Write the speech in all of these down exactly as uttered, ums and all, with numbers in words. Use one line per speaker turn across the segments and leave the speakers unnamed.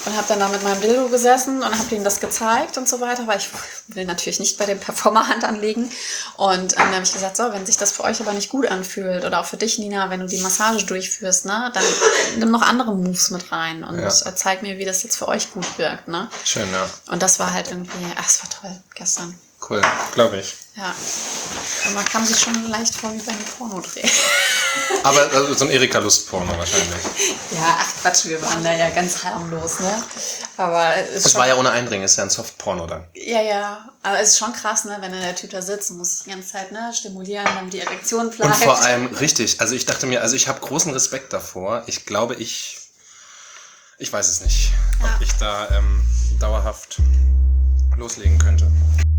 und habe dann da mit meinem Dildo gesessen und habe ihm das gezeigt und so weiter, weil ich will natürlich nicht bei dem Performer Hand anlegen. Und ähm, dann habe ich gesagt, so, wenn sich das für euch aber nicht gut anfühlt oder auch für dich, Nina, wenn du die Massage durchführst, ne, dann nimm noch andere Moves mit rein und ja. zeig mir, wie das jetzt für euch gut wirkt. Ne?
Schön, ja.
Und das war halt irgendwie, ach, es war toll gestern.
Cool, glaube ich.
Ja. Und man kam sich schon leicht vor wie bei einem Pornodreh.
Aber also so ein Erika-Lust-Porno wahrscheinlich.
Ja, ach Quatsch, wir waren da ja ganz harmlos, ne? Aber es
Das war ja ohne Eindringen, ist ja ein Soft-Porno dann.
Ja, ja. Aber es ist schon krass, ne, wenn der Typ da sitzt und muss die ganze Zeit ne, stimulieren, damit die Erektion bleibt.
Und vor allem, richtig, also ich dachte mir, also ich habe großen Respekt davor. Ich glaube, ich, ich weiß es nicht, ja. ob ich da ähm, dauerhaft loslegen könnte.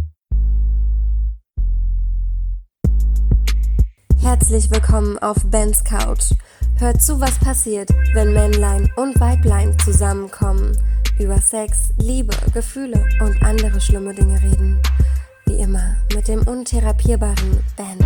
Herzlich willkommen auf Bens Couch. Hört zu, was passiert, wenn Männlein und Weiblein zusammenkommen, über Sex, Liebe, Gefühle und andere schlimme Dinge reden. Wie immer mit dem untherapierbaren Ben.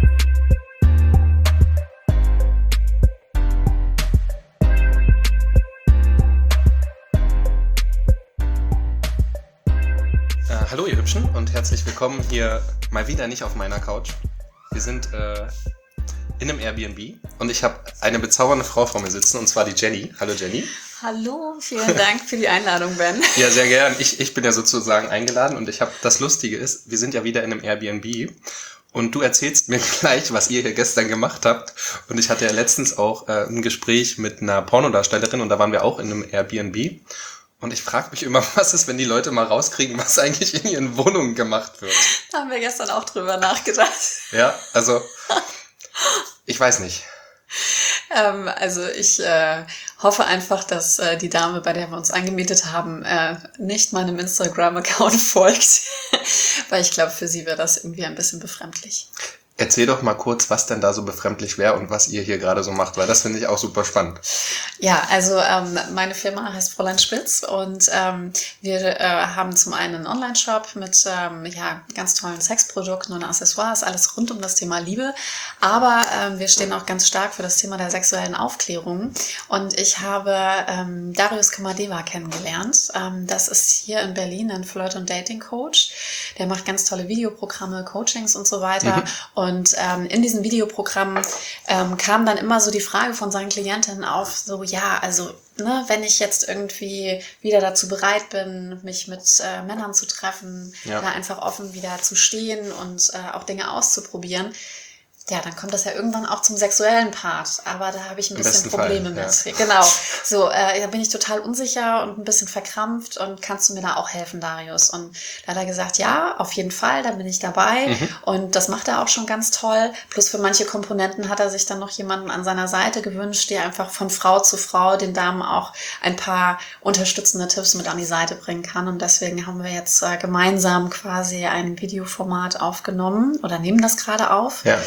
Äh, hallo ihr Hübschen und herzlich willkommen hier mal wieder nicht auf meiner Couch. Wir sind äh, in einem Airbnb und ich habe eine bezaubernde Frau vor mir sitzen, und zwar die Jenny. Hallo Jenny.
Hallo, vielen Dank für die Einladung, Ben.
Ja, sehr gern. Ich, ich bin ja sozusagen eingeladen und ich habe, das Lustige ist, wir sind ja wieder in einem Airbnb und du erzählst mir gleich, was ihr hier gestern gemacht habt. Und ich hatte ja letztens auch äh, ein Gespräch mit einer Pornodarstellerin und da waren wir auch in einem Airbnb. Und ich frage mich immer, was ist, wenn die Leute mal rauskriegen, was eigentlich in ihren Wohnungen gemacht wird.
Da haben wir gestern auch drüber nachgedacht.
Ja, also, ich weiß nicht.
Ähm, also ich äh, hoffe einfach, dass äh, die Dame, bei der wir uns angemietet haben, äh, nicht meinem Instagram-Account folgt. Weil ich glaube, für sie wäre das irgendwie ein bisschen befremdlich.
Erzähl doch mal kurz, was denn da so befremdlich wäre und was ihr hier gerade so macht, weil das finde ich auch super spannend.
Ja, also ähm, meine Firma heißt Fräulein Spitz und ähm, wir äh, haben zum einen einen Online-Shop mit ähm, ja, ganz tollen Sexprodukten und Accessoires, alles rund um das Thema Liebe, aber ähm, wir stehen auch ganz stark für das Thema der sexuellen Aufklärung und ich habe ähm, Darius Kamadeva kennengelernt. Ähm, das ist hier in Berlin ein Flirt- und Dating-Coach, der macht ganz tolle Videoprogramme, Coachings und so weiter. Mhm. Und ähm, in diesen Videoprogrammen ähm, kam dann immer so die Frage von seinen Klientinnen auf, so ja, also ne, wenn ich jetzt irgendwie wieder dazu bereit bin, mich mit äh, Männern zu treffen, ja. da einfach offen wieder zu stehen und äh, auch Dinge auszuprobieren, ja, dann kommt das ja irgendwann auch zum sexuellen Part. Aber da habe ich ein
Im
bisschen Probleme
Fall,
mit.
Ja.
Genau. So, äh, da bin ich total unsicher und ein bisschen verkrampft. Und kannst du mir da auch helfen, Darius? Und da hat er gesagt, ja, auf jeden Fall, da bin ich dabei. Mhm. Und das macht er auch schon ganz toll. Plus für manche Komponenten hat er sich dann noch jemanden an seiner Seite gewünscht, der einfach von Frau zu Frau den Damen auch ein paar unterstützende Tipps mit an die Seite bringen kann. Und deswegen haben wir jetzt äh, gemeinsam quasi ein Videoformat aufgenommen oder nehmen das gerade auf.
Ja.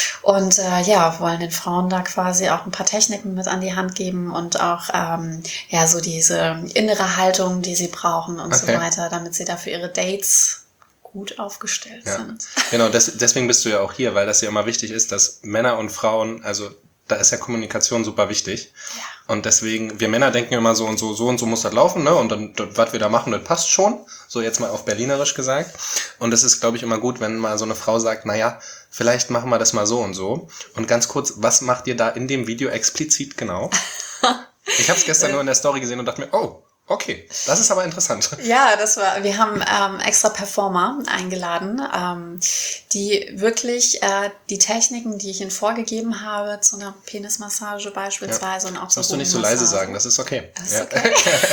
Und äh, ja, wollen den Frauen da quasi auch ein paar Techniken mit an die Hand geben und auch ähm, ja so diese innere Haltung, die sie brauchen und okay. so weiter, damit sie da für ihre Dates gut aufgestellt
ja.
sind.
Genau, des, deswegen bist du ja auch hier, weil das ja immer wichtig ist, dass Männer und Frauen, also da ist ja Kommunikation super wichtig.
Ja.
Und deswegen, wir Männer denken immer so und so, so und so muss das laufen, ne? Und dann, was wir da machen, das passt schon. So jetzt mal auf Berlinerisch gesagt. Und es ist, glaube ich, immer gut, wenn mal so eine Frau sagt, naja, vielleicht machen wir das mal so und so. Und ganz kurz, was macht ihr da in dem Video explizit genau? Ich habe es gestern nur in der Story gesehen und dachte mir, oh, okay, das ist aber interessant.
Ja, das war, wir haben ähm, extra Performer eingeladen, ähm, die wirklich äh, die Techniken, die ich ihnen vorgegeben habe, zu einer Penismassage beispielsweise ja. und auch so.
Musst du nicht so leise sagen, das ist okay.
Das ist okay.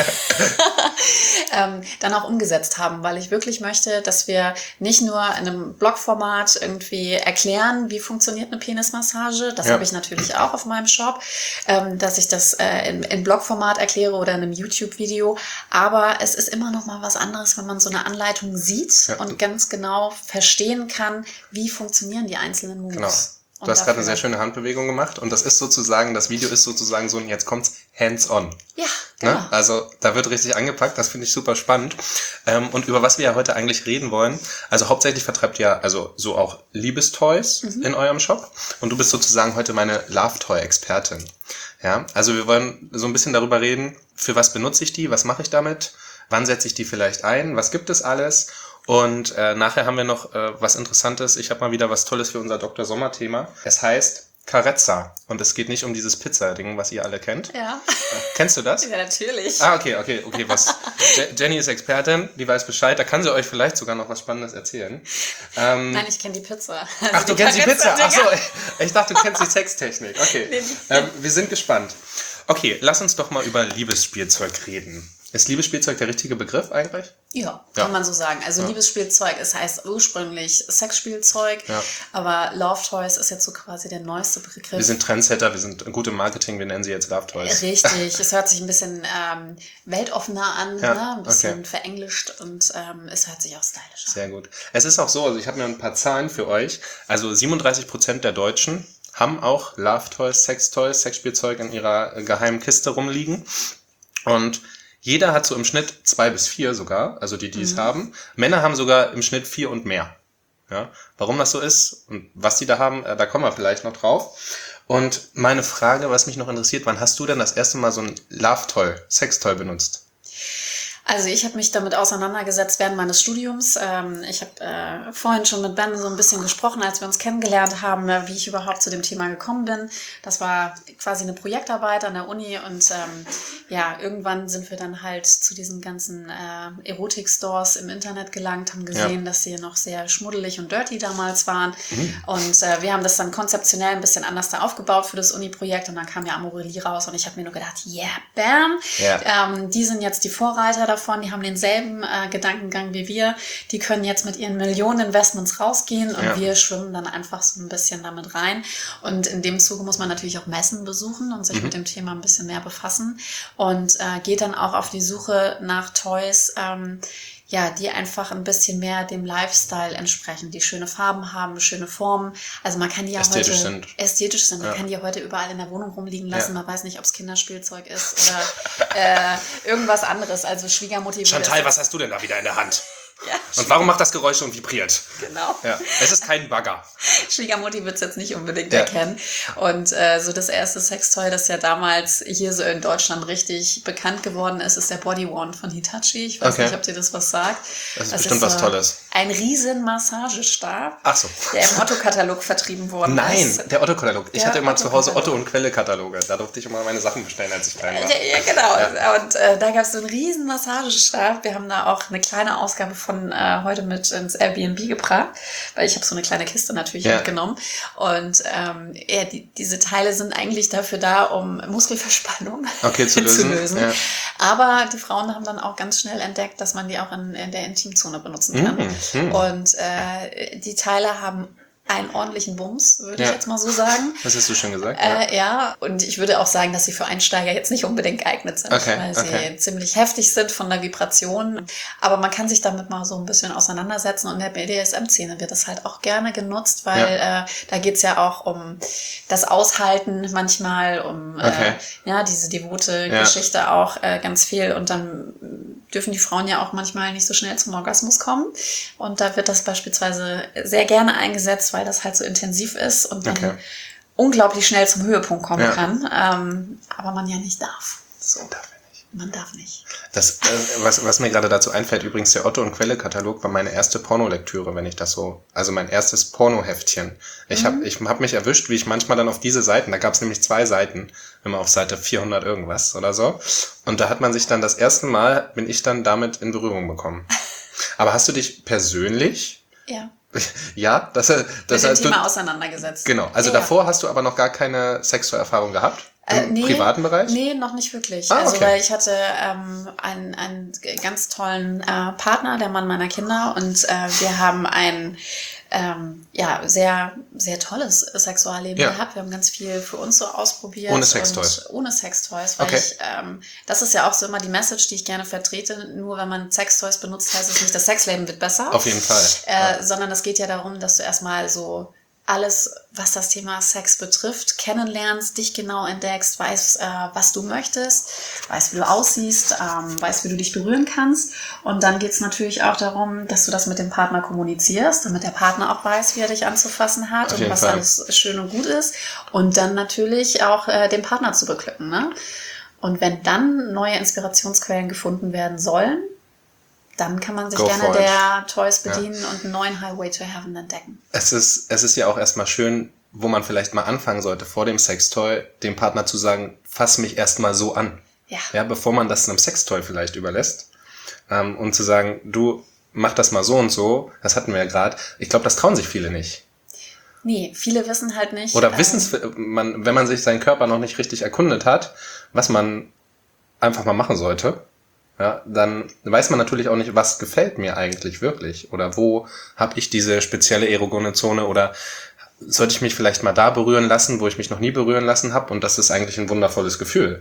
ähm, dann auch umgesetzt haben, weil ich wirklich möchte, dass wir nicht nur in einem Blogformat irgendwie erklären, wie funktioniert eine Penismassage, das ja. habe ich natürlich auch auf meinem Shop, ähm, dass ich das äh, in, in Blogformat erkläre oder in einem YouTube-Video. Aber es ist immer noch mal was anderes, wenn man so eine Anleitung sieht ja. und ganz genau verstehen kann, wie funktionieren die einzelnen Moves.
Genau. Du hast gerade eine sehr schöne Handbewegung gemacht und das ist sozusagen, das Video ist sozusagen so, und jetzt kommt's hands-on.
Ja, genau.
Ne? Also Da wird richtig angepackt, das finde ich super spannend. Ähm, und über was wir ja heute eigentlich reden wollen, also hauptsächlich vertreibt ihr also so auch Liebestoys mhm. in eurem Shop. Und du bist sozusagen heute meine Love-Toy-Expertin. Ja, also wir wollen so ein bisschen darüber reden, für was benutze ich die, was mache ich damit, wann setze ich die vielleicht ein, was gibt es alles. Und äh, nachher haben wir noch äh, was Interessantes. Ich habe mal wieder was Tolles für unser Doktor Sommer-Thema. Es heißt Carezza. Und es geht nicht um dieses Pizza-Ding, was ihr alle kennt.
Ja.
Äh, kennst du das?
Ja, natürlich.
Ah, okay, okay, okay. Was? Je- Jenny ist Expertin, die weiß Bescheid. Da kann sie euch vielleicht sogar noch was Spannendes erzählen. Ähm,
Nein, ich kenne die Pizza. Also
ach, du
die
kennst die Pizza? Ach so,
Carezza-Dinger.
ich dachte, du kennst die Sextechnik. Okay,
Nee.
ähm, wir sind gespannt. Okay, lass uns doch mal über Liebesspielzeug reden. Ist Liebesspielzeug der richtige Begriff eigentlich?
Ja, kann
Ja.
man so sagen. Also
Ja.
Liebesspielzeug, es heißt ursprünglich Sexspielzeug,
Ja.
aber Love Toys ist jetzt so quasi der neueste Begriff.
Wir sind Trendsetter, wir sind gut im Marketing, wir nennen sie jetzt Love Toys.
Richtig, es hört sich ein bisschen ähm, weltoffener an,
Ja,
ne? Ein bisschen
okay.
verenglischt und ähm, es hört sich auch stylisch an.
Sehr gut. Es ist auch so, also ich habe mir ein paar Zahlen für euch. Also siebenunddreißig Prozent der Deutschen haben auch Love Toys, Sex Toys, Sexspielzeug in ihrer äh, geheimen Kiste rumliegen. Und jeder hat so im Schnitt zwei bis vier sogar, also die, die es
Mhm.
haben. Männer haben sogar im Schnitt vier und mehr. Ja, warum das so ist und was die da haben, äh, da kommen wir vielleicht noch drauf. Und meine Frage, was mich noch interessiert, wann hast du denn das erste Mal so ein Love-Toy, Sex-Toy benutzt?
Also ich habe mich damit auseinandergesetzt während meines Studiums. Ähm, ich habe äh, vorhin schon mit Ben so ein bisschen gesprochen, als wir uns kennengelernt haben, äh, wie ich überhaupt zu dem Thema gekommen bin. Das war quasi eine Projektarbeit an der Uni und ähm, ja, irgendwann sind wir dann halt zu diesen ganzen äh, Erotik-Stores im Internet gelangt, haben gesehen,
Ja.
dass sie noch sehr schmuddelig und dirty damals waren.
Mhm.
Und äh, wir haben das dann konzeptionell ein bisschen anders da aufgebaut für das Uni-Projekt und dann kam ja Amorelie raus und ich habe mir nur gedacht, yeah, bam,
Ja.
ähm, die sind jetzt die Vorreiter davon, die haben denselben äh, Gedankengang wie wir, die können jetzt mit ihren Millionen Investments rausgehen und
Ja.
wir schwimmen dann einfach so ein bisschen damit rein. Und in dem Zuge muss man natürlich auch Messen besuchen und sich
Mhm.
mit dem Thema ein bisschen mehr befassen und äh, geht dann auch auf die Suche nach Toys, ähm, ja, die einfach ein bisschen mehr dem Lifestyle entsprechen, die schöne Farben haben, schöne Formen. Also man kann die ja
Ästhetisch
heute
sind.
ästhetisch sind. Man
Ja.
kann die heute überall in der Wohnung rumliegen lassen.
Ja.
Man weiß nicht, ob es Kinderspielzeug ist oder äh, irgendwas anderes. Also Schwiegermutti würde
Chantal,
es-
was hast du denn da wieder in der Hand?
Ja,
Und warum macht das Geräusche und vibriert?
genau.
Ja, es ist kein Bagger.
Schwiegermutti wird es jetzt nicht unbedingt
Ja.
erkennen. Und äh, so das erste Sextoy, das ja damals hier so in Deutschland richtig bekannt geworden ist, ist der Body Wand von Hitachi. Ich weiß
Okay.
nicht, ob dir das was sagt.
Das ist bestimmt was Tolles.
Ein riesen Massagestab,
Ach so.
der im Otto-Katalog vertrieben worden
Nein,
ist.
der Otto-Katalog. Ich
Ja,
hatte immer zu Hause
Otto-Katalog.
Otto- und Quelle-Kataloge. Da durfte ich immer meine Sachen bestellen, als ich klein war.
Ja, ja, genau. Und äh, da gab es so einen riesen Massagestab. Wir haben da auch eine kleine Ausgabe von äh, heute mit ins Airbnb gebracht, weil ich habe so eine kleine Kiste natürlich
Ja.
mitgenommen. Und ähm, ja, die, diese Teile sind eigentlich dafür da, um Muskelverspannung
Okay, zu lösen. Ja.
Aber die Frauen haben dann auch ganz schnell entdeckt, dass man die auch in, in der Intimzone benutzen kann.
Mhm, mhm.
Und äh, die Teile haben einen ordentlichen Bums, würde
Ja.
ich jetzt mal so sagen.
Das hast du schon gesagt. Ja.
Äh, ja, und ich würde auch sagen, dass sie für Einsteiger jetzt nicht unbedingt geeignet sind,
Okay,
weil sie
okay.
ziemlich heftig sind von der Vibration. Aber man kann sich damit mal so ein bisschen auseinandersetzen und in der B D S M-Szene wird das halt auch gerne genutzt, weil äh, da geht's ja auch um das Aushalten manchmal, um
Okay.
äh, ja diese devote
Ja.
Geschichte auch äh, ganz viel. Und dann dürfen die Frauen ja auch manchmal nicht so schnell zum Orgasmus kommen. Und da wird das beispielsweise sehr gerne eingesetzt, weil das halt so intensiv ist und dann
Okay.
unglaublich schnell zum Höhepunkt kommen
Ja.
kann. Ähm, aber man ja nicht darf. So,
Darf ich nicht.
man darf nicht.
Das, äh, was, was mir gerade dazu einfällt, übrigens der Otto- und Quelle-Katalog war meine erste Pornolektüre, wenn ich das so, also mein erstes Pornoheftchen. Ich
Mhm.
habe ich hab mich erwischt, wie ich manchmal dann auf diese Seiten, da gab es nämlich zwei Seiten, immer auf Seite vierhundert irgendwas oder so. Und da hat man sich dann das erste Mal, bin ich dann damit in Berührung bekommen. Aber hast du dich persönlich,
Ja.
ja, das, das
Mit dem
heißt, du,
Thema auseinandergesetzt.
genau, also
ja.
davor hast du aber noch gar keine Sexualerfahrung gehabt? Im
Äh, nee,
privaten Bereich?
Nee, noch nicht wirklich.
Ah,
also
okay.
weil ich hatte ähm, einen, einen ganz tollen äh, Partner, der Mann meiner Kinder, und äh, wir haben ein ähm, ja sehr sehr tolles Sexualleben
Ja.
gehabt. Wir haben ganz viel für uns so ausprobiert.
Ohne Sextoys.
und Ohne Sextoys, weil
Okay.
ich ähm, das ist ja auch so immer die Message, die ich gerne vertrete. Nur wenn man Sextoys benutzt, heißt es nicht, das Sexleben wird besser.
Auf jeden Fall.
Äh, sondern es geht ja darum, dass du erstmal so alles, was das Thema Sex betrifft, kennenlernst, dich genau entdeckst, weißt, äh, was du möchtest, weißt, wie du aussiehst, ähm, weißt, wie du dich berühren kannst. Und dann geht es natürlich auch darum, dass du das mit dem Partner kommunizierst, damit der Partner auch weiß, wie er dich anzufassen hat und was Fall. alles schön und gut ist. Und dann natürlich auch äh, den Partner zu beglücken. Ne? Und wenn dann neue Inspirationsquellen gefunden werden sollen, dann kann man sich Go gerne der Toys bedienen ja. und einen neuen Highway to Heaven entdecken.
Es ist, es ist ja auch erstmal schön, wo man vielleicht mal anfangen sollte, vor dem Sextoy dem Partner zu sagen, fass mich erstmal so an.
Ja.
Ja, bevor man das einem Sextoy vielleicht überlässt. Ähm, und zu sagen, du, mach das mal so und so, das hatten wir ja gerade. Ich glaube, das trauen sich viele nicht.
Nee, viele wissen halt nicht.
Oder ähm, wissen es, man, wenn man sich seinen Körper noch nicht richtig erkundet hat, was man einfach mal machen sollte. Ja, dann weiß man natürlich auch nicht, was gefällt mir eigentlich wirklich oder wo habe ich diese spezielle erogene Zone oder sollte ich mich vielleicht mal da berühren lassen, wo ich mich noch nie berühren lassen habe und das ist eigentlich ein wundervolles Gefühl.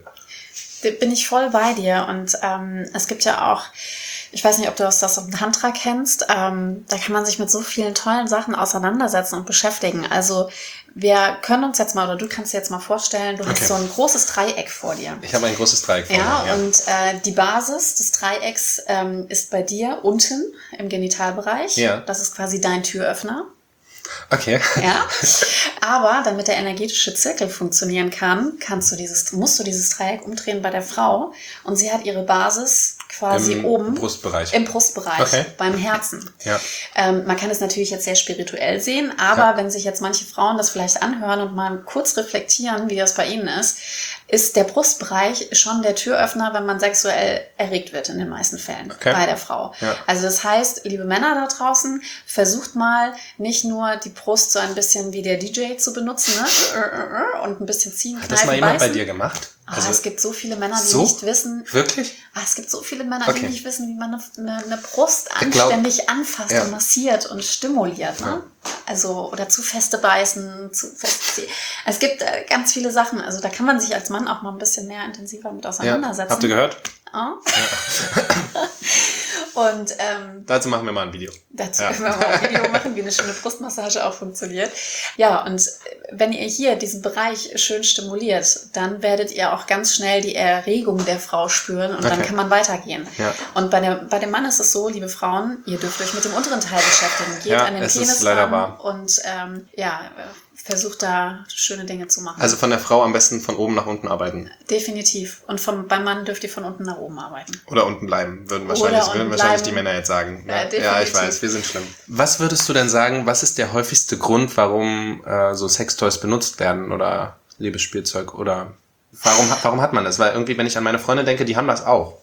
Bin ich voll bei dir und ähm, es gibt ja auch, ich weiß nicht, ob du das aus dem Tantra kennst, ähm, da kann man sich mit so vielen tollen Sachen auseinandersetzen und beschäftigen. Also wir können uns jetzt mal, oder du kannst dir jetzt mal vorstellen, du okay. hast so ein großes Dreieck vor dir.
Ich habe ein großes Dreieck vor
ja,
mir. Ja,
und äh, die Basis des Dreiecks ähm, ist bei dir unten im Genitalbereich.
Ja.
Das ist quasi dein Türöffner.
Okay.
Ja, aber damit der energetische Zirkel funktionieren kann, kannst du dieses, musst du dieses Dreieck umdrehen bei der Frau und sie hat ihre Basis quasi
Im
oben
Brustbereich.
im Brustbereich,
okay.
beim Herzen.
Ja.
Ähm, man kann es natürlich jetzt sehr spirituell sehen, aber ja. wenn sich jetzt manche Frauen das vielleicht anhören und mal kurz reflektieren, wie das bei ihnen ist, ist der Brustbereich schon der Türöffner, wenn man sexuell erregt wird in den meisten Fällen okay. bei der Frau.
Ja.
Also das heißt, liebe Männer da draußen, versucht mal nicht nur die Brust so ein bisschen wie der D J zu benutzen, ne? Und ein bisschen ziehen, kneifen,
Hat das mal jemand
beißen.
bei dir gemacht?
Also, ah, es gibt so viele Männer, die
so?
nicht wissen.
Wirklich?
Ah, es gibt so viele Männer,
okay.
die nicht wissen, wie man eine, eine, eine Brust
glaub,
anständig anfasst ja. und massiert und stimuliert. Ne? Ja. Also, oder zu feste beißen, zu fest. Es gibt äh, ganz viele Sachen. Also, da kann man sich als Mann auch mal ein bisschen mehr intensiver mit auseinandersetzen.
Ja. Habt ihr gehört?
Oh. Ja. Und ähm,
dazu machen wir mal ein Video.
Dazu
ja.
können wir mal ein Video machen, wie eine schöne Brustmassage auch funktioniert. Ja, und wenn ihr hier diesen Bereich schön stimuliert, dann werdet ihr auch ganz schnell die Erregung der Frau spüren und okay. dann kann man weitergehen.
Ja.
Und bei, der, bei dem Mann ist es so, liebe Frauen, ihr dürft euch mit dem unteren Teil beschäftigen. Geht
ja,
an den
es
Penis
ist leider
ran
wahr.
und ähm, ja, versucht da schöne Dinge zu machen.
Also von der Frau am besten von oben nach unten arbeiten.
Definitiv. Und vom, beim Mann dürft ihr von unten nach oben arbeiten.
Oder unten bleiben, würden wahrscheinlich, würden wahrscheinlich die Männer jetzt sagen.
Ja,
ja, ja, ich weiß, wir sind schlimm. Was würdest du denn sagen, was ist der häufigste Grund, warum äh, so Sextoys benutzt werden oder Liebesspielzeug? Oder warum, warum hat man das? Weil irgendwie, wenn ich an meine Freunde denke, die haben das auch.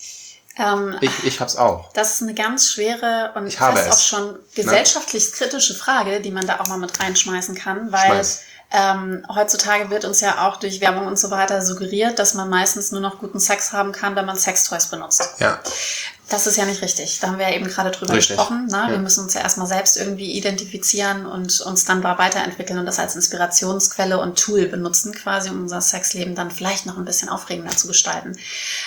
Ähm,
ich, ich hab's auch.
Das ist eine ganz schwere und
ich habe
fast
es.
auch schon gesellschaftlich kritische Frage, die man da auch mal mit reinschmeißen kann, weil ähm, heutzutage wird uns ja auch durch Werbung und so weiter suggeriert, dass man meistens nur noch guten Sex haben kann, wenn man Sextoys benutzt.
Ja.
Das ist ja nicht richtig. Da haben wir ja eben gerade drüber
richtig.
gesprochen. Ne?
Ja.
Wir müssen uns ja erstmal selbst irgendwie identifizieren und uns dann weiterentwickeln und das als Inspirationsquelle und Tool benutzen, quasi, um unser Sexleben dann vielleicht noch ein bisschen aufregender zu gestalten.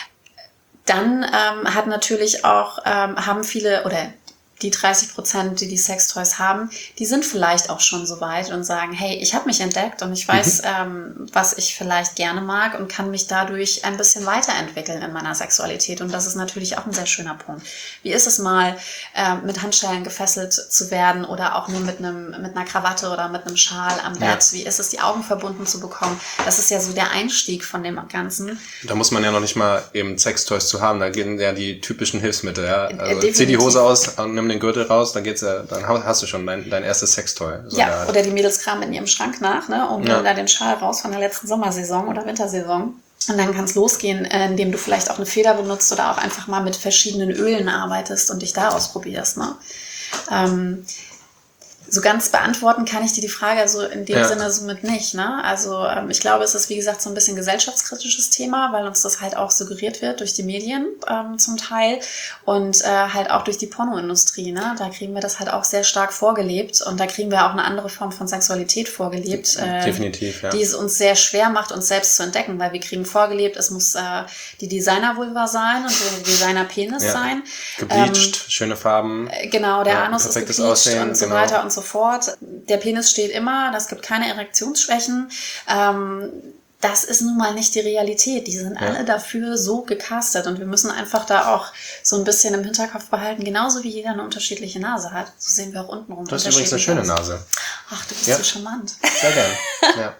Dann ähm, hat natürlich auch, ähm, haben viele, oder die dreißig Prozent, die die Sextoys haben, die sind vielleicht auch schon so weit und sagen, hey, ich habe mich entdeckt und ich weiß, mhm. ähm, was ich vielleicht gerne mag und kann mich dadurch ein bisschen weiterentwickeln in meiner Sexualität. Und das ist natürlich auch ein sehr schöner Punkt. Wie ist es mal, äh, mit Handschellen gefesselt zu werden oder auch nur mit einem mit einer Krawatte oder mit einem Schal am Bett? Ja. Wie ist es, die Augen verbunden zu bekommen? Das ist ja so der Einstieg von dem Ganzen.
Da muss man ja noch nicht mal eben Sextoys zu haben. Da gehen ja die typischen Hilfsmittel. Ja? Also
Definitiv.
Zieh die Hose aus und nimm den Gürtel raus, dann geht's ja, dann hast du schon dein, dein erstes Sextoy. So
ja, oder die Mädels kramen in ihrem Schrank nach, ne, und
ja.
nehmen da den Schal raus von der letzten Sommersaison oder Wintersaison. Und dann kann es losgehen, indem du vielleicht auch eine Feder benutzt oder auch einfach mal mit verschiedenen Ölen arbeitest und dich da ausprobierst. Ne? Ähm, so ganz beantworten kann ich dir die Frage also in dem ja. Sinne somit nicht. Ne? Also ähm, ich glaube, es ist wie gesagt so ein bisschen gesellschaftskritisches Thema, weil uns das halt auch suggeriert wird durch die Medien ähm, zum Teil und äh, halt auch durch die Pornoindustrie. Ne? Da kriegen wir das halt auch sehr stark vorgelebt und da kriegen wir auch eine andere Form von Sexualität vorgelebt. Äh,
Definitiv, ja.
Die es uns sehr schwer macht, uns selbst zu entdecken, weil wir kriegen vorgelebt, es muss äh, die Designer-Vulva sein und der Designer-Penis
ja.
sein.
Gebleached, ähm, schöne Farben.
Genau, der
ja,
Anus ist gebleached
Aussehen,
und so
genau.
weiter und so so fort. Der Penis steht immer, das gibt keine Erektionsschwächen. Ähm, das ist nun mal nicht die Realität. Die sind ja. alle dafür so gecastet und wir müssen einfach da auch so ein bisschen im Hinterkopf behalten, genauso wie jeder eine unterschiedliche Nase hat. So sehen wir auch untenrum.
Du hast übrigens eine schöne Nase.
Ach, du bist
ja.
so charmant.
Sehr gern. Ja.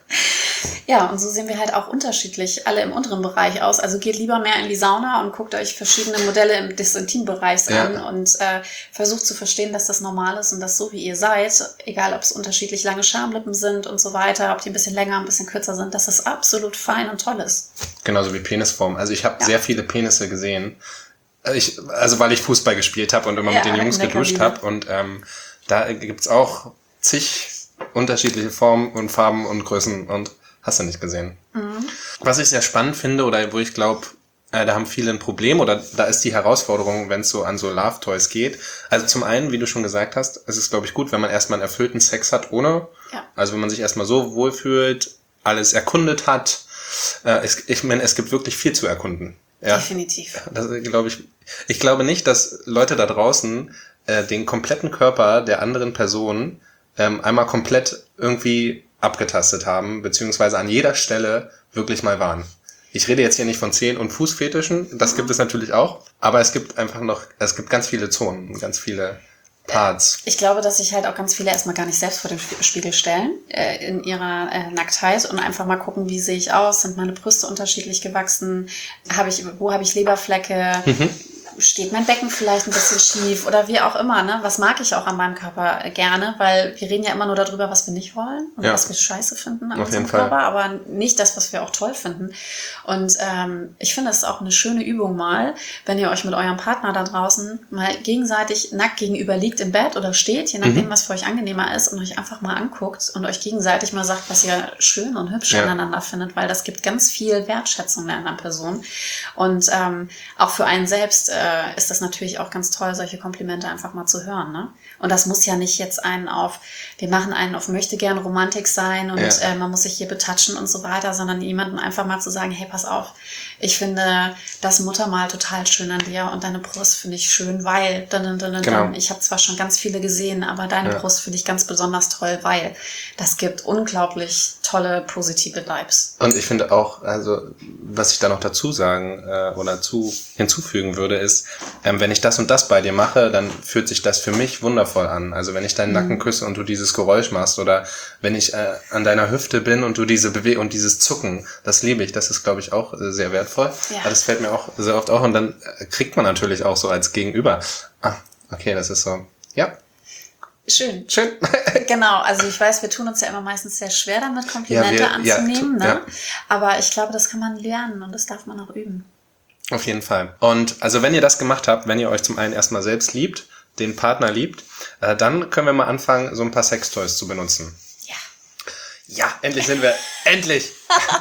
Ja, und so sehen wir halt auch unterschiedlich alle im unteren Bereich aus. Also geht lieber mehr in die Sauna und guckt euch verschiedene Modelle des Intimbereichs ja. an und äh, versucht zu verstehen, dass das normal ist und dass so wie ihr seid, egal ob es unterschiedlich lange Schamlippen sind und so weiter, ob die ein bisschen länger, ein bisschen kürzer sind, dass das absolut fein und toll ist.
Genauso wie Penisform. Also ich habe ja. sehr viele Penisse gesehen. Ich, also weil ich Fußball gespielt habe und immer ja, mit den Jungs geduscht habe. Und ähm, da gibt's auch zig unterschiedliche Formen und Farben und Größen und hast du nicht gesehen. Mhm. Was ich sehr spannend finde oder wo ich glaube, äh, da haben viele ein Problem oder da ist die Herausforderung, wenn es so an so Love Toys geht. Also zum einen, wie du schon gesagt hast, es ist glaube ich gut, wenn man erstmal einen erfüllten Sex hat ohne, ja. also wenn man sich erstmal so wohlfühlt, alles erkundet hat. Äh, es, ich meine, es gibt wirklich viel zu erkunden. Ja?
Definitiv.
Das glaube ich. Ich glaube nicht, dass Leute da draußen äh, den kompletten Körper der anderen Person ähm, einmal komplett irgendwie abgetastet haben, beziehungsweise an jeder Stelle wirklich mal waren. Ich rede jetzt hier nicht von Zehen- und Fußfetischen, das mhm. gibt es natürlich auch, aber es gibt einfach noch, es gibt ganz viele Zonen, ganz viele Parts.
Ich glaube, dass sich halt auch ganz viele erstmal gar nicht selbst vor den Spiegel stellen, äh, in ihrer äh, Nacktheit und einfach mal gucken, wie sehe ich aus, sind meine Brüste unterschiedlich gewachsen, habe ich, wo habe ich Leberflecke, mhm. steht mein Becken vielleicht ein bisschen schief oder wie auch immer, ne? Was mag ich auch an meinem Körper gerne, weil wir reden ja immer nur darüber, was wir nicht wollen und ja. was wir scheiße finden an
Auf
unserem Körper, aber nicht das, was wir auch toll finden. Und ähm, ich finde, es ist auch eine schöne Übung mal, wenn ihr euch mit eurem Partner da draußen mal gegenseitig nackt gegenüber liegt im Bett oder steht, je nachdem, mhm. was für euch angenehmer ist und euch einfach mal anguckt und euch gegenseitig mal sagt, was ihr schön und hübsch ja. aneinander findet, weil das gibt ganz viel Wertschätzung der anderen Person. Und ähm, auch für einen selbst äh, ist das natürlich auch ganz toll, solche Komplimente einfach mal zu hören, ne? Und das muss ja nicht jetzt einen auf, wir machen einen auf möchte gern Romantik sein und ja. äh, man muss sich hier betatschen und so weiter, sondern jemandem einfach mal zu sagen, hey, pass auf, ich finde das Muttermal total schön an dir und deine Brust finde ich schön, weil, dann, dann, dann,
genau.
dann. Ich habe zwar schon ganz viele gesehen, aber deine ja. Brust finde ich ganz besonders toll, weil das gibt unglaublich tolle, positive Vibes.
Und ich finde auch, also was ich da noch dazu sagen äh, oder zu hinzufügen würde, ist, ähm, wenn ich das und das bei dir mache, dann fühlt sich das für mich wundervoll an. Also wenn ich deinen mhm. Nacken küsse und du dieses Geräusch machst oder wenn ich äh, an deiner Hüfte bin und du diese Bewegung und dieses Zucken, das liebe ich. Das ist, glaube ich, auch äh, sehr wertvoll. Ja. Aber das fällt mir auch sehr oft auch und dann äh, kriegt man natürlich auch so als Gegenüber. Ah, okay, das ist so, ja.
Schön.
Schön.
Genau, also ich weiß, wir tun uns ja immer meistens sehr schwer damit, Komplimente ja, wir, anzunehmen, ja, ne? Ja. Aber ich glaube, das kann man lernen und das darf man auch üben.
Auf jeden Fall. Und also wenn ihr das gemacht habt, wenn ihr euch zum einen erstmal selbst liebt, den Partner liebt, äh, dann können wir mal anfangen, so ein paar Sextoys zu benutzen.
Ja.
Ja, endlich sind wir, endlich!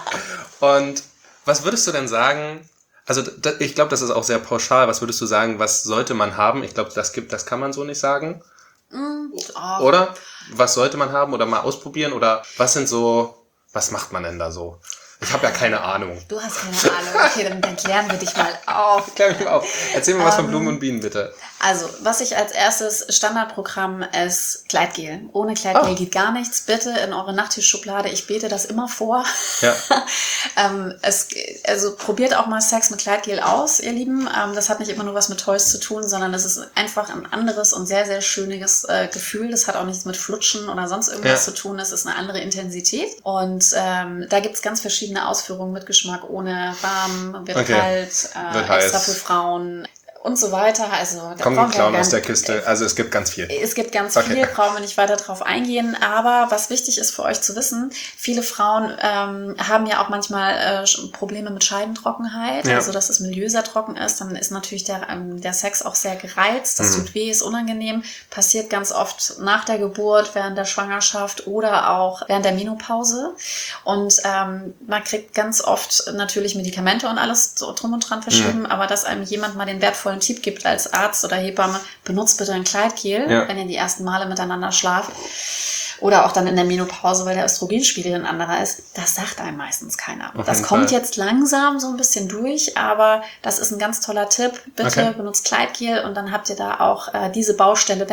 Und was würdest du denn sagen, also da, ich glaube, das ist auch sehr pauschal, was würdest du sagen, was sollte man haben? Ich glaube, das gibt, das kann man so nicht sagen.
Mm, oh.
Oder? Was sollte man haben oder mal ausprobieren? Oder was sind so, was macht man denn da so? Ich habe ja keine Ahnung.
Du hast keine Ahnung. Okay, dann, dann klären wir dich mal auf.
Klär mich mal auf. Erzähl mir was um, von Blumen und Bienen, bitte.
Also, was ich als erstes Standardprogramm ist Gleitgel. Ohne Gleitgel oh. geht gar nichts. Bitte in eure Nachttischschublade. Ich bete das immer vor.
Ja.
ähm, es, also probiert auch mal Sex mit Gleitgel aus, ihr Lieben. Ähm, das hat nicht immer nur was mit Toys zu tun, sondern das ist einfach ein anderes und sehr, sehr schönes äh, Gefühl. Das hat auch nichts mit Flutschen oder sonst irgendwas ja. zu tun. Das ist eine andere Intensität. Und ähm, da gibt's ganz verschiedene Ausführungen mit Geschmack, ohne warm, wird
okay.
kalt, äh,
wird
extra
heiß.
für Frauen und so weiter. Also da
kommen die Clown aus der Kiste. Also es gibt ganz viel.
Es gibt ganz
okay.
viel, brauchen wir nicht weiter drauf eingehen. Aber was wichtig ist für euch zu wissen, viele Frauen ähm, haben ja auch manchmal äh, Probleme mit Scheidentrockenheit, ja. also dass das Milieu sehr trocken ist. Dann ist natürlich der, ähm, der Sex auch sehr gereizt. Das mhm. tut weh, ist unangenehm. Passiert ganz oft nach der Geburt, während der Schwangerschaft oder auch während der Menopause. Und ähm, man kriegt ganz oft natürlich Medikamente und alles so drum und dran verschrieben, mhm. aber dass einem jemand mal den wertvollen Tipp gibt als Arzt oder Hebamme, benutzt bitte ein Gleitgel, ja. wenn ihr die ersten Male miteinander schlaft. Oder auch dann in der Menopause, weil der Östrogenspiegel ein anderer ist. Das sagt einem meistens keiner.
Auf
das kommt
Fall.
jetzt langsam so ein bisschen durch, aber das ist ein ganz toller Tipp. Bitte
okay.
benutzt Gleitgel und dann habt ihr da auch äh, diese Baustelle weg.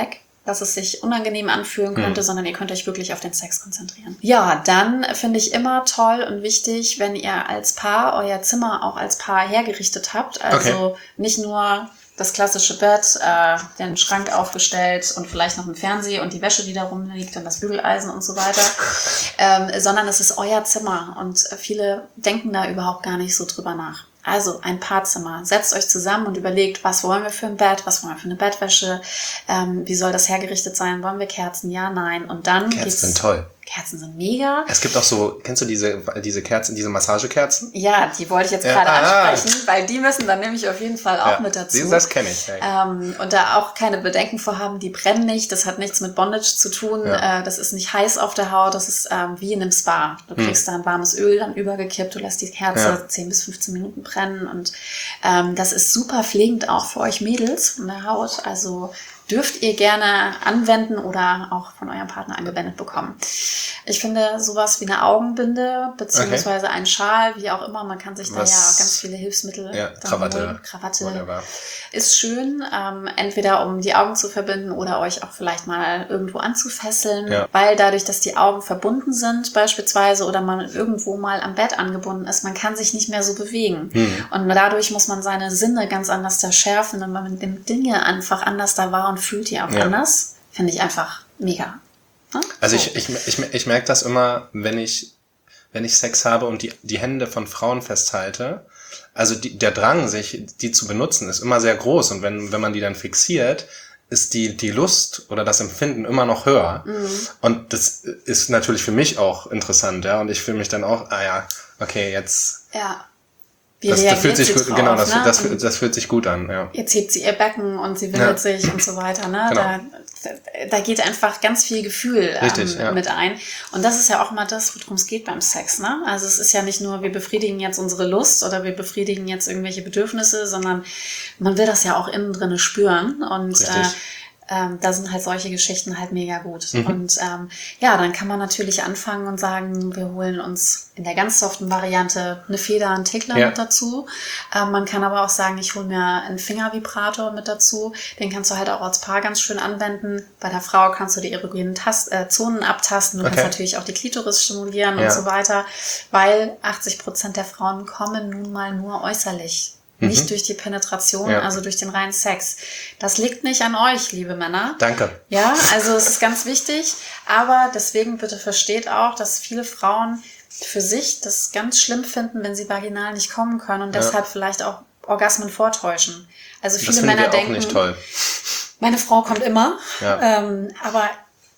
dass es sich unangenehm anfühlen könnte, hm. sondern ihr könnt euch wirklich auf den Sex konzentrieren. Ja, dann finde ich immer toll und wichtig, wenn ihr als Paar euer Zimmer auch als Paar hergerichtet habt. Also okay. nicht nur das klassische Bett, äh, den Schrank aufgestellt und vielleicht noch ein Fernseher und die Wäsche, die da rumliegt und das Bügeleisen und so weiter, ähm, sondern es ist euer Zimmer und viele denken da überhaupt gar nicht so drüber nach. Also ein Paarzimmer. Setzt euch zusammen und überlegt, was wollen wir für ein Bett, was wollen wir für eine Bettwäsche, ähm, wie soll das hergerichtet sein, wollen wir Kerzen, ja, nein. Und dann
Kerzen sind toll.
Kerzen sind mega.
Es gibt auch so, kennst du diese, diese Kerzen, diese Massagekerzen?
Ja, die wollte ich jetzt ja, gerade ah, ansprechen, weil die müssen dann nämlich auf jeden Fall auch ja, mit dazu.
Das kenne ich. Ja.
Ähm, und da auch keine Bedenken vorhaben, die brennen nicht, das hat nichts mit Bondage zu tun, ja. äh, das ist nicht heiß auf der Haut, das ist ähm, wie in einem Spa. Du kriegst hm. da ein warmes Öl dann übergekippt, du lässt die Kerze ja. zehn bis fünfzehn Minuten brennen und ähm, das ist super pflegend auch für euch Mädels von der Haut, also dürft ihr gerne anwenden oder auch von eurem Partner angewendet bekommen. Ich finde sowas wie eine Augenbinde beziehungsweise okay. ein Schal, wie auch immer, man kann sich da Was? ja auch ganz viele Hilfsmittel
ja, Krawatte,
holen. Krawatte Whatever. Ist schön, ähm, entweder um die Augen zu verbinden oder euch auch vielleicht mal irgendwo anzufesseln, ja. weil dadurch, dass die Augen verbunden sind beispielsweise oder man irgendwo mal am Bett angebunden ist, man kann sich nicht mehr so bewegen. Hm. Und dadurch muss man seine Sinne ganz anders da schärfen und man nimmt Dinge einfach anders da wahr und fühlt die auch ja. anders. Finde ich einfach mega. Hm?
Also
so.
ich, ich, ich, ich merke das immer, wenn ich, wenn ich Sex habe und die, die Hände von Frauen festhalte. Also die, der Drang, sich die zu benutzen, ist immer sehr groß. Und wenn, wenn man die dann fixiert, ist die, die Lust oder das Empfinden immer noch höher. Mhm. Und das ist natürlich für mich auch interessant. Ja. Und ich fühle mich dann auch, ah ja, okay, jetzt...
Ja.
Wie das, das fühlt sich gut, drauf, genau, das, ne? das, das, das fühlt sich gut an, ja.
Jetzt hebt sie ihr Becken und sie windet ja. sich und so weiter, ne? Genau. Da, da geht einfach ganz viel Gefühl
Richtig,
ähm,
ja.
mit ein. Und das ist ja auch mal das, worum es geht beim Sex, ne? Also es ist ja nicht nur, wir befriedigen jetzt unsere Lust oder wir befriedigen jetzt irgendwelche Bedürfnisse, sondern man will das ja auch innen drin spüren und äh, Ähm, da sind halt solche Geschichten halt mega gut. Mhm. Und ähm, ja, dann kann man natürlich anfangen und sagen, wir holen uns in der ganz soften Variante eine Feder, einen Tickler ja. mit dazu. Ähm, man kann aber auch sagen, ich hole mir einen Fingervibrator mit dazu. Den kannst du halt auch als Paar ganz schön anwenden. Bei der Frau kannst du die erogenen Tast- äh, Zonen abtasten. Du okay. kannst natürlich auch die Klitoris stimulieren ja. und so weiter. Weil achtzig Prozent der Frauen kommen nun mal nur äußerlich. Nicht mhm. durch die Penetration, ja. also durch den reinen Sex. Das liegt nicht an euch, liebe Männer.
Danke.
Ja, also es ist ganz wichtig. Aber deswegen bitte versteht auch, dass viele Frauen für sich das ganz schlimm finden, wenn sie vaginal nicht kommen können und ja. deshalb vielleicht auch Orgasmen vortäuschen. Also viele
das
Männer
wir auch
denken,
nicht toll.
Meine Frau kommt immer,
ja.
ähm, aber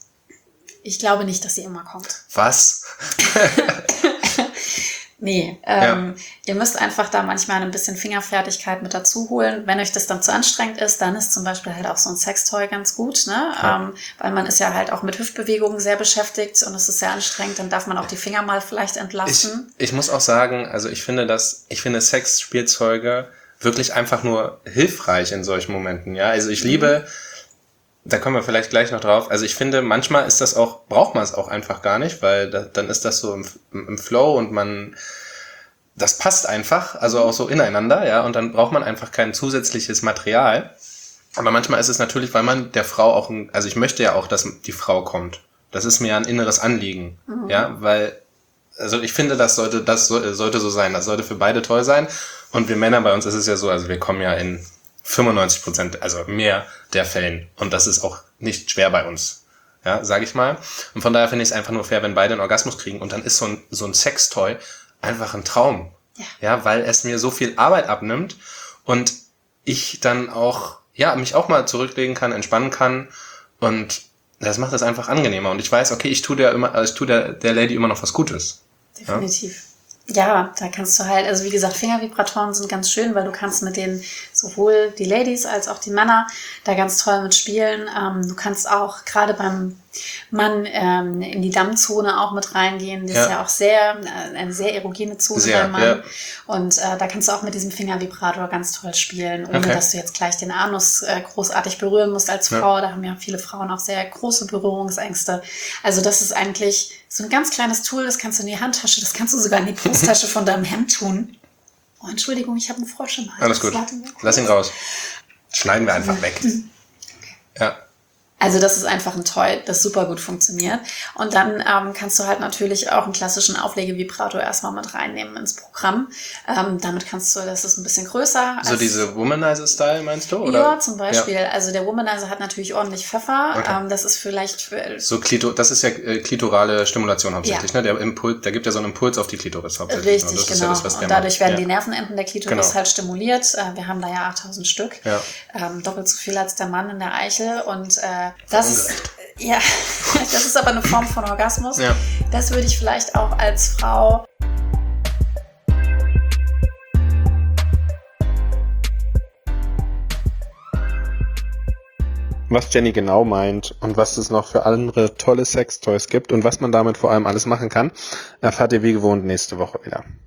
ich glaube nicht, dass sie immer kommt.
Was?
Nee, ähm, ja. ihr müsst einfach da manchmal ein bisschen Fingerfertigkeit mit dazu holen. Wenn euch das dann zu anstrengend ist, dann ist zum Beispiel halt auch so ein Sextoy ganz gut, ne? Ja. Ähm, weil man ist ja halt auch mit Hüftbewegungen sehr beschäftigt und es ist sehr anstrengend, dann darf man auch die Finger mal vielleicht entlasten.
Ich, ich muss auch sagen, also ich finde das, ich finde Sexspielzeuge wirklich einfach nur hilfreich in solchen Momenten, ja? Also ich mhm. liebe, da kommen wir vielleicht gleich noch drauf. Also ich finde, manchmal ist das auch, braucht man es auch einfach gar nicht, weil da, dann ist das so im, im Flow und man, das passt einfach, also auch so ineinander, ja, und dann braucht man einfach kein zusätzliches Material. Aber manchmal ist es natürlich, weil man der Frau auch, ein, also ich möchte ja auch, dass die Frau kommt. Das ist mir ein inneres Anliegen, mhm. ja, weil, also ich finde, das sollte, das sollte so sein, das sollte für beide toll sein. Und wir Männer, bei uns ist es ja so, also wir kommen ja in fünfundneunzig Prozent, also mehr der Fällen. Und das ist auch nicht schwer bei uns, ja, sage ich mal. Und von daher finde ich es einfach nur fair, wenn beide einen Orgasmus kriegen. Und dann ist so ein, so ein Sextoy einfach ein Traum. Ja. ja, weil es mir so viel Arbeit abnimmt und ich dann auch, ja, mich auch mal zurücklegen kann, entspannen kann. Und das macht es einfach angenehmer. Und ich weiß, okay, ich tue der immer, ich tue der, der Lady immer noch was Gutes.
Definitiv. Ja? Ja, da kannst du halt, also wie gesagt, Fingervibratoren sind ganz schön, weil du kannst mit denen sowohl die Ladies als auch die Männer da ganz toll mit spielen. Ähm, du kannst auch gerade beim Mann ähm, in die Dammzone auch mit reingehen. Das ja. ist ja auch sehr, äh, eine sehr erogene Zone
sehr,
beim Mann.
Ja.
Und äh, da kannst du auch mit diesem Fingervibrator ganz toll spielen, ohne
okay.
dass du jetzt gleich den Anus äh, großartig berühren musst als Frau. Ja. Da haben ja viele Frauen auch sehr große Berührungsängste. Also das ist eigentlich so ein ganz kleines Tool, das kannst du in die Handtasche, das kannst du sogar in die Brusttasche von deinem Hemd tun. Oh, Entschuldigung, ich habe einen Frosch im Hals.
Alles gut, lass ihn raus. Schneiden wir einfach weg.
Okay.
Ja.
Also das ist einfach ein Toy, das super gut funktioniert. Und dann ähm, kannst du halt natürlich auch einen klassischen Auflegevibrator erstmal mit reinnehmen ins Programm. Ähm, damit kannst du, das ist ein bisschen größer.
So diese Womanizer-Style meinst du? Oder?
Ja, zum Beispiel. Ja. Also der Womanizer hat natürlich ordentlich Pfeffer. Okay. Ähm, das ist vielleicht... Für
so Klito, das ist ja äh, klitorale Stimulation hauptsächlich, ja. ne? Der Impuls, der gibt ja so einen Impuls auf die Klitoris hauptsächlich.
Richtig, das genau. Ist ja das, was und dadurch macht. werden ja. die Nervenenden der Klitoris genau. halt stimuliert. Äh, wir haben da ja achttausend Stück. Ja. Ähm, doppelt so viel als der Mann in der Eichel. Und äh, das ist... Ja, das ist aber eine Form von Orgasmus. Ja. Das würde ich vielleicht auch als Frau...
Was Jenny genau meint und was es noch für andere tolle Sextoys gibt und was man damit vor allem alles machen kann, erfahrt ihr wie gewohnt nächste Woche wieder.